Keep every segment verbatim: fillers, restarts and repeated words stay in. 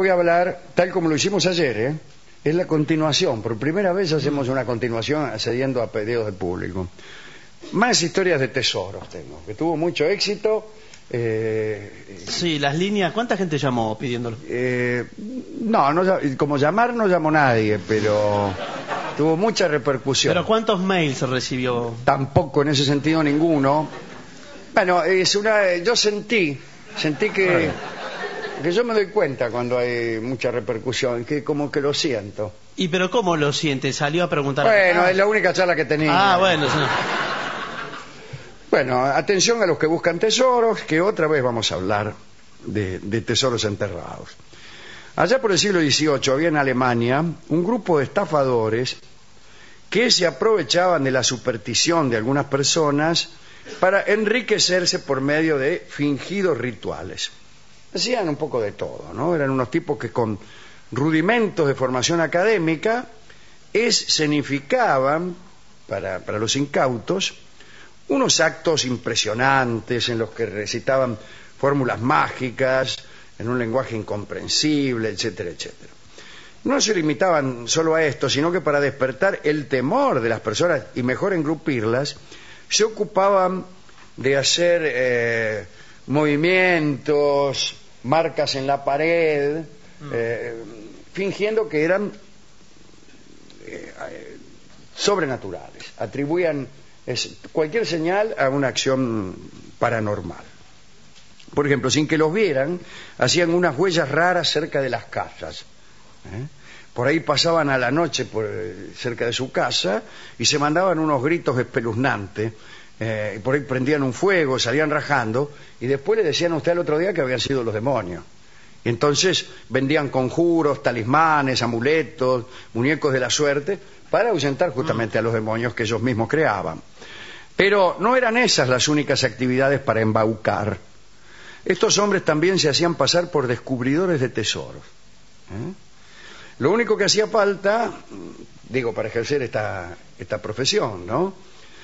voy a hablar, tal como lo hicimos ayer, ¿eh? Es la continuación. Por primera vez hacemos una continuación accediendo a pedidos del público. Más historias de tesoros tengo, que tuvo mucho éxito. Eh, sí, las líneas, ¿cuánta gente llamó pidiéndolo? Eh, no, no, como llamar no llamó nadie, pero tuvo mucha repercusión. ¿Pero cuántos mails recibió? Tampoco en ese sentido ninguno. Bueno, es una, yo sentí, sentí que, que yo me doy cuenta cuando hay mucha repercusión, que como que lo siento. ¿Y pero cómo lo siente? ¿Salió a preguntar? Bueno, a... es la única charla que tenía. Ah, bueno, sí. Bueno, atención a los que buscan tesoros, que otra vez vamos a hablar de, de tesoros enterrados. Allá por el siglo dieciocho había en Alemania un grupo de estafadores que se aprovechaban de la superstición de algunas personas para enriquecerse por medio de fingidos rituales. Hacían un poco de todo, ¿no? Eran unos tipos que con rudimentos de formación académica escenificaban para, para los incautos unos actos impresionantes en los que recitaban fórmulas mágicas en un lenguaje incomprensible, etcétera, etcétera. No se limitaban solo a esto, sino que para despertar el temor de las personas y mejor engrupirlas, se ocupaban de hacer eh, movimientos, marcas en la pared, mm. eh, fingiendo que eran eh, sobrenaturales, atribuían es cualquier señal a una acción paranormal. Por ejemplo, sin que los vieran, hacían unas huellas raras cerca de las casas. ¿eh? Por ahí pasaban a la noche por, cerca de su casa y se mandaban unos gritos espeluznantes. Eh, y por ahí prendían un fuego, salían rajando y después le decían a usted al otro día que habían sido los demonios. Y entonces vendían conjuros, talismanes, amuletos, muñecos de la suerte para ahuyentar justamente a los demonios que ellos mismos creaban. Pero no eran esas las únicas actividades para embaucar. Estos hombres también se hacían pasar por descubridores de tesoros. ¿eh? Lo único que hacía falta, digo, para ejercer esta, esta profesión, ¿no?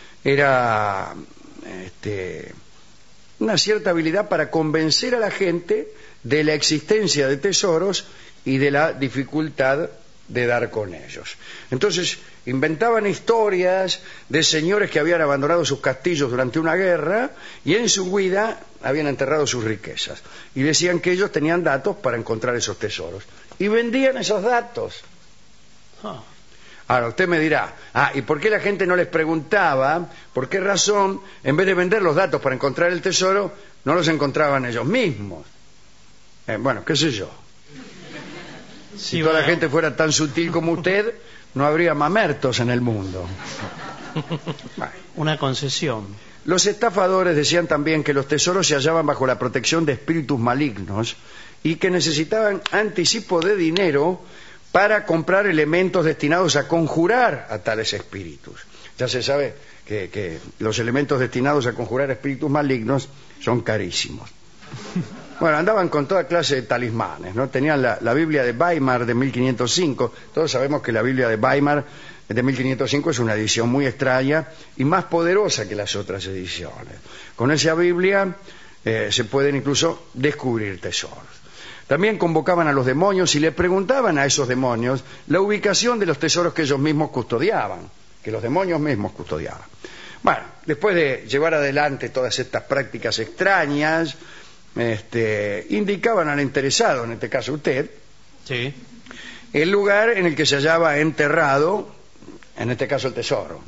Era este, una cierta habilidad para convencer a la gente de la existencia de tesoros y de la dificultad de dar con ellos. Entonces inventaban historias de señores que habían abandonado sus castillos durante una guerra y en su huida habían enterrado sus riquezas y decían que ellos tenían datos para encontrar esos tesoros y vendían esos datos. Ahora usted me dirá, ah, ¿y por qué la gente no les preguntaba por qué razón en vez de vender los datos para encontrar el tesoro no los encontraban ellos mismos? Eh, bueno, qué sé yo. Si toda la gente fuera tan sutil como usted, no habría mamertos en el mundo. Bueno. Una concesión. Los estafadores decían también que los tesoros se hallaban bajo la protección de espíritus malignos y que necesitaban anticipo de dinero para comprar elementos destinados a conjurar a tales espíritus. Ya se sabe que, que los elementos destinados a conjurar espíritus malignos son carísimos. Bueno, andaban con toda clase de talismanes, ¿no? Tenían la, la Biblia de Weimar de mil quinientos cinco. Todos sabemos que la Biblia de Weimar de mil quinientos cinco es una edición muy extraña y más poderosa que las otras ediciones. Con esa Biblia eh, se pueden incluso descubrir tesoros. También convocaban a los demonios y le preguntaban a esos demonios la ubicación de los tesoros que ellos mismos custodiaban, que los demonios mismos custodiaban. Bueno, después de llevar adelante todas estas prácticas extrañas, Este, indicaban al interesado, en este caso usted, sí, el lugar en el que se hallaba enterrado, en este caso el tesoro.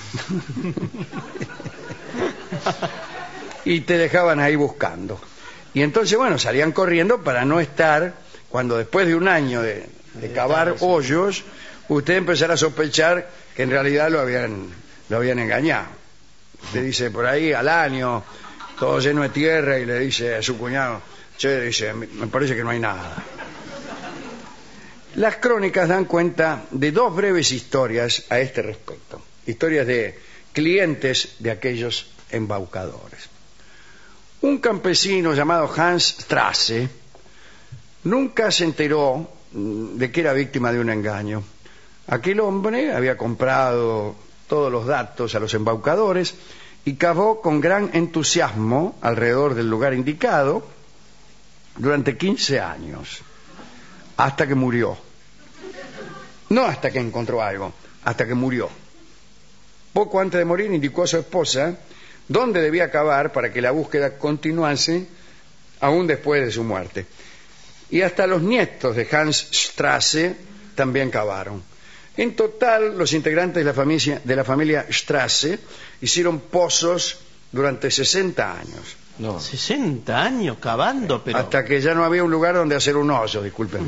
Y te dejaban ahí buscando. Y entonces, bueno, salían corriendo para no estar, cuando después de un año de, de cavar hoyos, usted empezara a sospechar que en realidad lo habían, lo habían engañado. Usted dice, por ahí al año, todo lleno de tierra, y le dice a su cuñado, che, dice, me parece que no hay nada. Las crónicas dan cuenta de dos breves historias a este respecto, historias de clientes de aquellos embaucadores. Un campesino llamado Hans Strasse nunca se enteró de que era víctima de un engaño. Aquel hombre había comprado todos los datos a los embaucadores y cavó con gran entusiasmo alrededor del lugar indicado durante quince años. hasta que murió. No hasta que encontró algo, hasta que murió. Poco antes de morir indicó a su esposa dónde debía cavar para que la búsqueda continuase aún después de su muerte. Y hasta los nietos de Hans Strasse también cavaron. En total, los integrantes de la familia, de la familia Strasse hicieron pozos durante sesenta años. No. sesenta años cavando, pero... Hasta que ya no había un lugar donde hacer un hoyo, disculpen.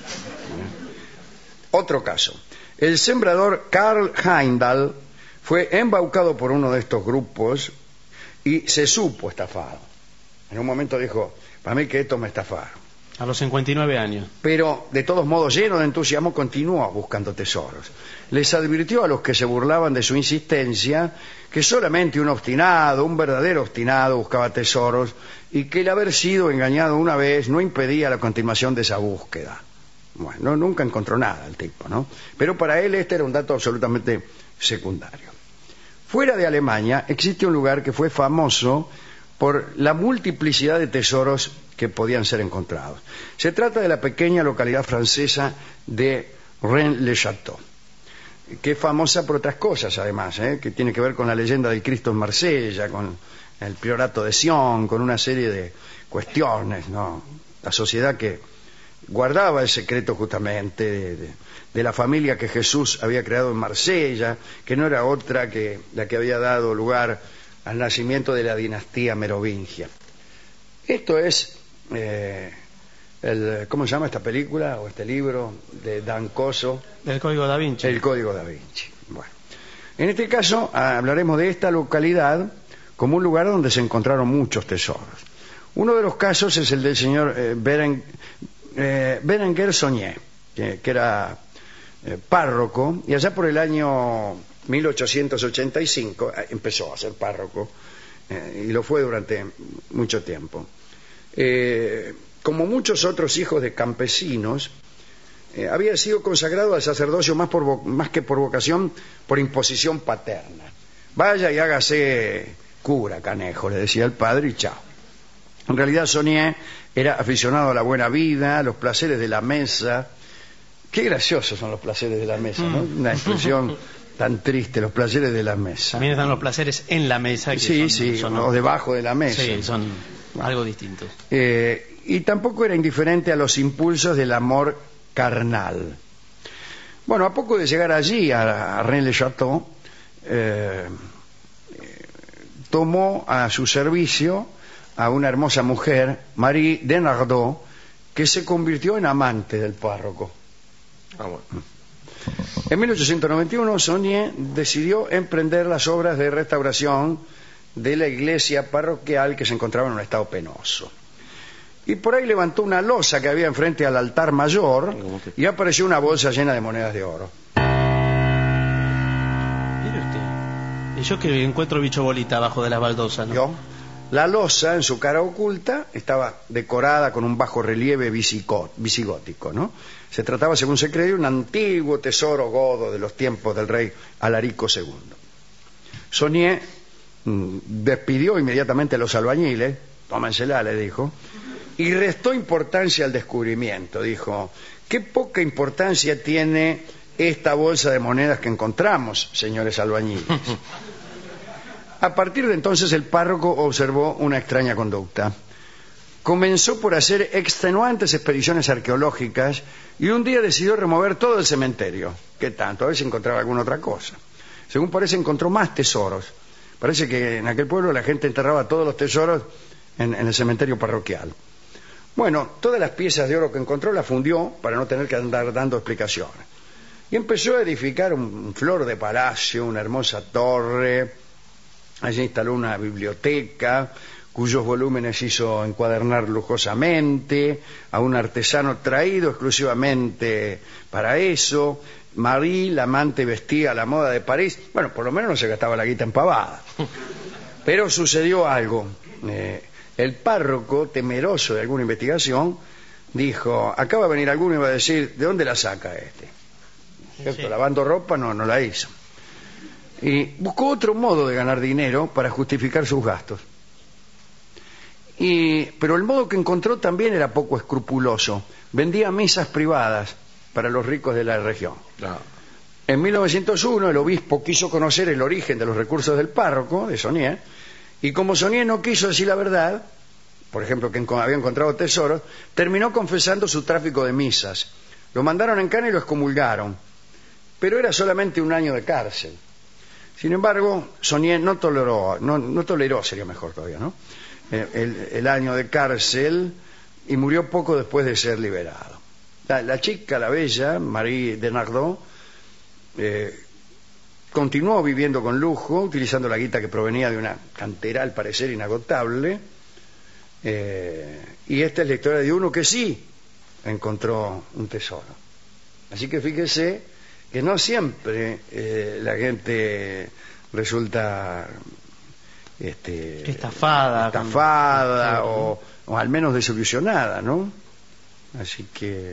Otro caso. El sembrador Karl Heimdall fue embaucado por uno de estos grupos y se supo estafado. En un momento dijo, para mí que esto me estafaron. A los cincuenta y nueve años. Pero, de todos modos, lleno de entusiasmo, continuó buscando tesoros. Les advirtió a los que se burlaban de su insistencia que solamente un obstinado, un verdadero obstinado, buscaba tesoros y que el haber sido engañado una vez no impedía la continuación de esa búsqueda. Bueno, nunca encontró nada el tipo, ¿no? Pero para él este era un dato absolutamente secundario. Fuera de Alemania existe un lugar que fue famoso por la multiplicidad de tesoros que podían ser encontrados. Se trata de la pequeña localidad francesa de Rennes-le-Château, que es famosa por otras cosas, además, ¿eh? que tiene que ver con la leyenda del Cristo en Marsella, con el priorato de Sion, con una serie de cuestiones, ¿no? La sociedad que guardaba el secreto justamente de, de, de la familia que Jesús había creado en Marsella, que no era otra que la que había dado lugar al nacimiento de la dinastía merovingia. Esto es eh, el, ¿cómo se llama esta película o este libro de Dan Coso? El Código Da Vinci. El Código Da Vinci. Bueno, en este caso hablaremos de esta localidad como un lugar donde se encontraron muchos tesoros. Uno de los casos es el del señor eh, Beren, eh, Berenguer Saunier, que, que era eh, párroco, y allá por el año mil ochocientos ochenta y cinco eh, empezó a ser párroco eh, y lo fue durante mucho tiempo. Eh, como muchos otros hijos de campesinos, eh, había sido consagrado al sacerdocio más, por, más que por vocación, por imposición paterna. Vaya y hágase cura, canejo, le decía el padre, y chao. En realidad Saunier era aficionado a la buena vida, a los placeres de la mesa. Qué graciosos son los placeres de la mesa, ¿no? Una expresión tan triste, los placeres de la mesa. También están los placeres en la mesa. Que sí, son, sí, son, o debajo de la mesa. Sí, son algo distintos. Eh, y tampoco era indiferente a los impulsos del amor carnal. Bueno, a poco de llegar allí, a, a Rennes-le-Château, eh, tomó a su servicio a una hermosa mujer, Marie Denardot, que se convirtió en amante del párroco. Ah, bueno. En mil ochocientos noventa y uno, Saunier decidió emprender las obras de restauración de la iglesia parroquial que se encontraba en un estado penoso. Y por ahí levantó una losa que había enfrente al altar mayor y apareció una bolsa llena de monedas de oro. Mire usted. Y yo que encuentro bicho bolita abajo de las baldosas, ¿no? ¿Yo? La losa, en su cara oculta, estaba decorada con un bajo relieve visigótico, ¿no? Se trataba, según se cree, de un antiguo tesoro godo de los tiempos del rey Alarico segundo. Saunier mmm, despidió inmediatamente a los albañiles, tómensela, le dijo, y restó importancia al descubrimiento. Dijo, qué poca importancia tiene esta bolsa de monedas que encontramos, señores albañiles. A partir de entonces el párroco observó una extraña conducta. Comenzó por hacer extenuantes expediciones arqueológicas y un día decidió remover todo el cementerio. ¿Qué tanto? A ver si encontraba alguna otra cosa. Según parece, encontró más tesoros. Parece que en aquel pueblo la gente enterraba todos los tesoros en, en el cementerio parroquial. Bueno, todas las piezas de oro que encontró las fundió para no tener que andar dando explicaciones. Y empezó a edificar un, un flor de palacio, una hermosa torre. Allí instaló una biblioteca cuyos volúmenes hizo encuadernar lujosamente a un artesano traído exclusivamente para eso. Marie, la amante, vestía a la moda de París. Bueno, por lo menos no se gastaba la guita en pavada. Pero sucedió algo. Eh, el párroco, temeroso de alguna investigación, dijo, acaba de venir alguno y va a decir, ¿de dónde la saca este? ¿Cierto? Sí. Lavando ropa no, no la hizo. Y buscó otro modo de ganar dinero para justificar sus gastos. Y, pero el modo que encontró también era poco escrupuloso. Vendía misas privadas para los ricos de la región. No. En mil novecientos uno el obispo quiso conocer el origen de los recursos del párroco, de Saunier, y como Saunier no quiso decir la verdad, por ejemplo, que había encontrado tesoros, terminó confesando su tráfico de misas. Lo mandaron en cana y lo excomulgaron, pero era solamente un año de cárcel. Sin embargo, Saunier no toleró, no, no toleró, sería mejor todavía, ¿no? El, el año de cárcel y murió poco después de ser liberado. La, la chica, la bella, Marie de Nardot, eh, continuó viviendo con lujo, utilizando la guita que provenía de una cantera al parecer inagotable, eh, y esta es la historia de uno que sí encontró un tesoro. Así que fíjese que no siempre eh, la gente resulta este, estafada, estafada con... o, o al menos desilusionada, ¿no? Así que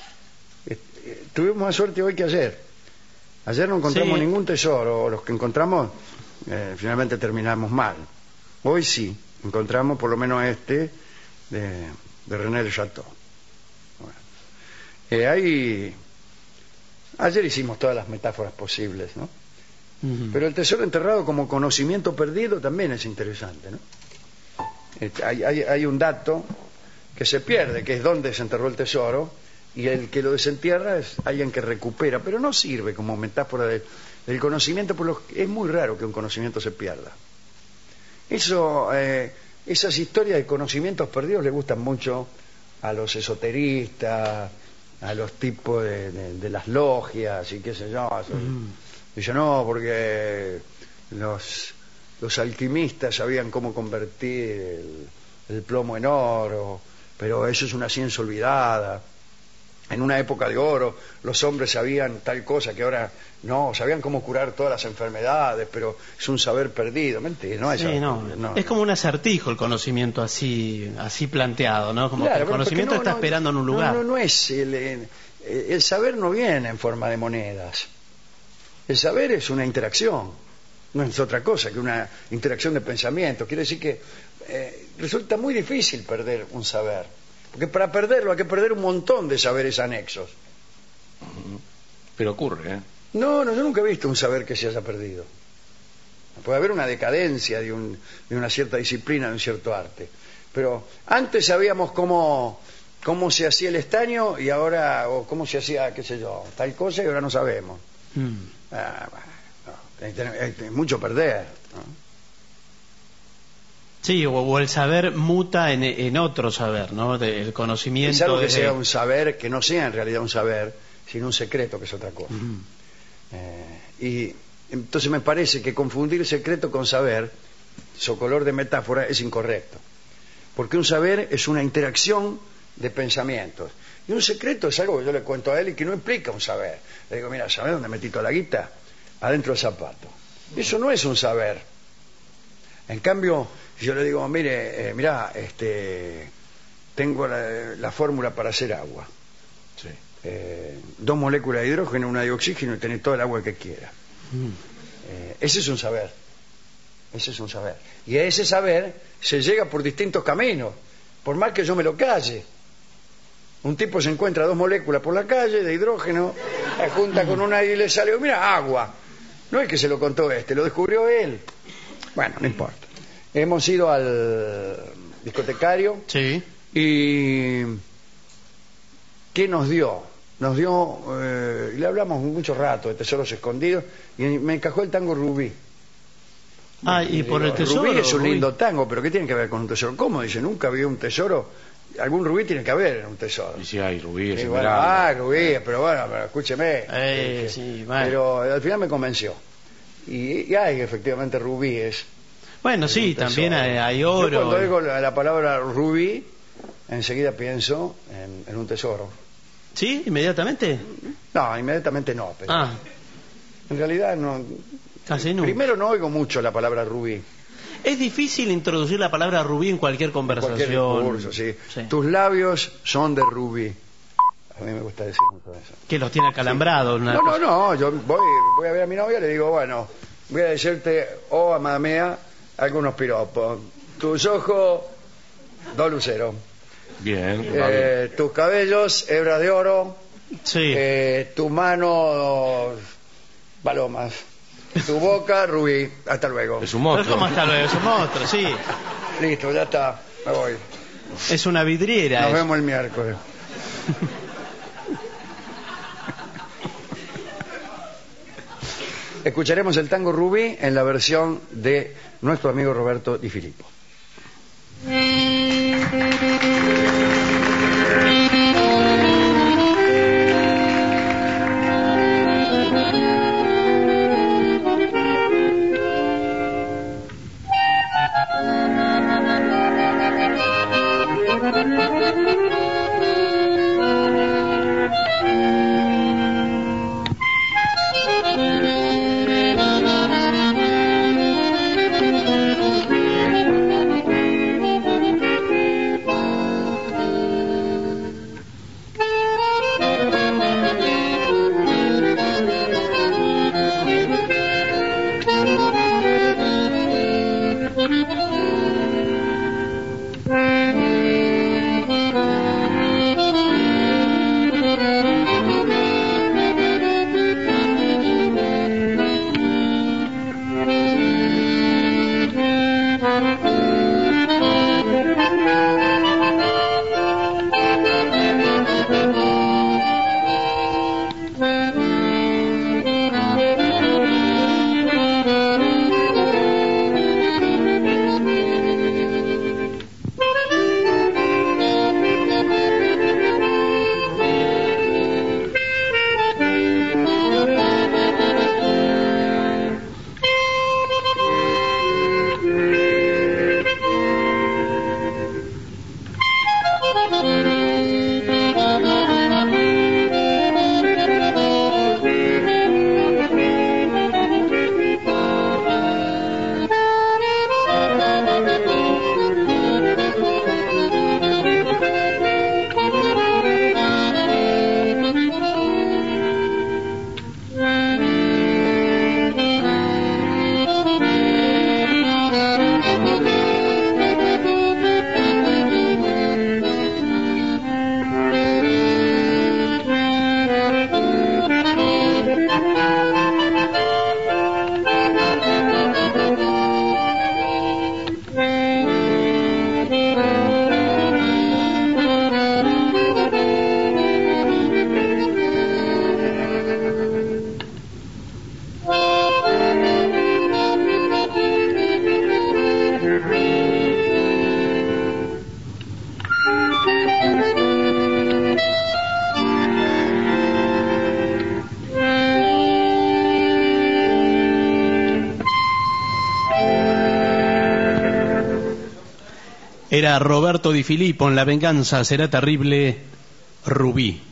eh, tuvimos más suerte hoy que ayer. Ayer no encontramos sí. ningún tesoro, los que encontramos eh, finalmente terminamos mal. Hoy sí, encontramos por lo menos este de, de René de Chateau. Bueno. Eh, hay... Ayer hicimos todas las metáforas posibles, ¿no? Uh-huh. Pero el tesoro enterrado como conocimiento perdido también es interesante, ¿no? Este, hay, hay, hay un dato que se pierde, que es dónde se enterró el tesoro, y el que lo desentierra es alguien que recupera, pero no sirve como metáfora de, del conocimiento, porque es muy raro que un conocimiento se pierda. Eso, eh, esas historias de conocimientos perdidos le gustan mucho a los esoteristas, a los tipos de, de, de las logias y qué sé yo. Uh-huh. Dice, no, porque los, los alquimistas sabían cómo convertir el, el plomo en oro, pero eso es una ciencia olvidada. En una época de oro los hombres sabían tal cosa que ahora no, sabían cómo curar todas las enfermedades, pero es un saber perdido. Mentira, no hay sí, saber no. perdido, no, es no. como un acertijo el conocimiento así así planteado, ¿no? Como claro, que el conocimiento no, está no, esperando en un lugar. No, no, no es el, el, el saber no viene en forma de monedas. El saber es una interacción, no es otra cosa que una interacción de pensamiento. Quiere decir que eh, resulta muy difícil perder un saber, porque para perderlo hay que perder un montón de saberes anexos. Pero ocurre, ¿eh? No, no, yo nunca he visto un saber que se haya perdido. Puede haber una decadencia de, un, de una cierta disciplina, de un cierto arte. Pero antes sabíamos cómo, cómo se hacía el estaño y ahora, o cómo se hacía, qué sé yo, tal cosa y ahora no sabemos. Mm. Ah, bueno, no, hay, hay mucho perder, ¿no? Sí, o, o el saber muta en, en otro saber, ¿no? De, el conocimiento. Es algo que desde... sea un saber, que no sea en realidad un saber, sino un secreto, que es otra cosa. Uh-huh. eh, y entonces me parece que confundir secreto con saber, su color de metáfora, es incorrecto. Porque un saber es una interacción de pensamientos. Y un secreto es algo que yo le cuento a él y que no implica un saber. Le digo, mira, ¿sabes dónde metí toda la guita? Adentro del zapato. Eso no es un saber. En cambio, yo le digo, mire, eh, mira, este, tengo la, la fórmula para hacer agua. Sí. Eh, dos moléculas de hidrógeno, una de oxígeno y tenés toda el agua que quiera. Mm. Eh, ese es un saber. Ese es un saber. Y a ese saber se llega por distintos caminos, por más que yo me lo calle. Un tipo se encuentra dos moléculas por la calle de hidrógeno, la junta con una y le sale, mira, agua. No es que se lo contó este, lo descubrió él. Bueno, no importa. Hemos ido al discotecario. Sí. Y ¿qué nos dio? Nos dio, eh, le hablamos mucho rato de tesoros escondidos y me encajó el tango Rubí. Ah, y, y por digo, el tesoro. Rubí es un Rubí. lindo tango, pero ¿qué tiene que ver con un tesoro? ¿Cómo? Dice, nunca vi un tesoro. Algún rubí tiene que haber en un tesoro. Y si hay rubíes, y bueno, ah, rubí, pero bueno, pero escúcheme. Eh, eh, sí, vale. Pero al final me convenció. Y, y hay efectivamente rubíes. Bueno, sí, también hay, hay oro. Yo cuando digo la, la palabra rubí, enseguida pienso en, en un tesoro. ¿Sí? ¿Inmediatamente? No, inmediatamente no, pero ah. en realidad no. Casi nunca. Primero no oigo mucho la palabra rubí. Es difícil introducir la palabra rubí en cualquier conversación. En cualquier discurso, sí. Sí. Tus labios son de rubí. A mí me gusta decir mucho eso. Que los tiene acalambrados. Sí. No, no, no. Yo voy, voy a ver a mi novia y le digo, bueno, voy a decirte, oh, amada mía, algunos piropos. Tus ojos Dos luceros. Bien, va bien. Eh, tus cabellos, hebras de oro. Sí. Eh, tu mano, palomas. Tu boca, rubí. Hasta luego. Es un Pero monstruo. ¿cómo está luego? Es un monstruo, sí. Listo, ya está. Me voy. Es una vidriera. Nos eso. vemos el miércoles. Escucharemos el tango Rubí en la versión de nuestro amigo Roberto Di Filippo. Era Roberto Di Filippo en La venganza será terrible, Rubí.